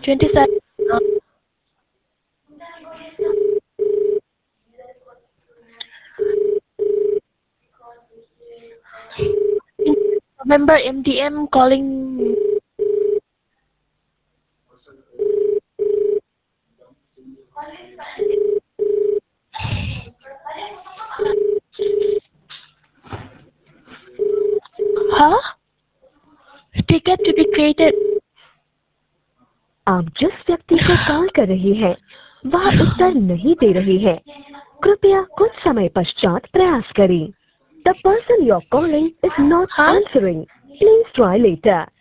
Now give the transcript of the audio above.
27 November MDM calling. Huh? Ticket to be created. आप जिस व्यक्ति को कॉल कर रहे हैं वह उत्तर नहीं दे रहे हैं। कृपया कुछ समय पश्चात प्रयास करें। The person you're calling is not Huh? answering. Please try later.